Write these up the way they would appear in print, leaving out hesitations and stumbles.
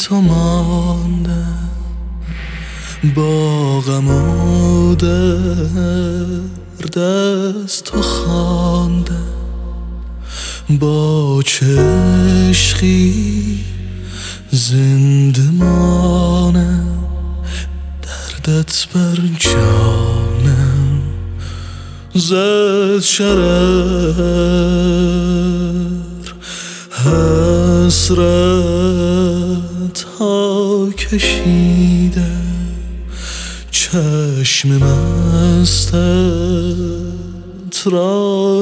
تو ماندم، با غم و درد از تو خواندم. با چه عشقی زنده مانم، دردت بر جانم زد شرر. حسرت ها کشیدم، چشم مستت را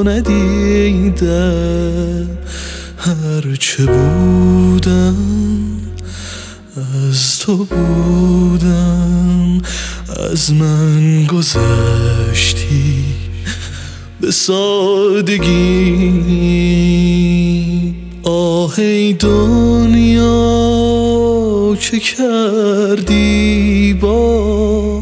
ندیدم. هرچه بودم از تو بودم، از من گذشتی به سادگی. آه ای دنیا چه کردی با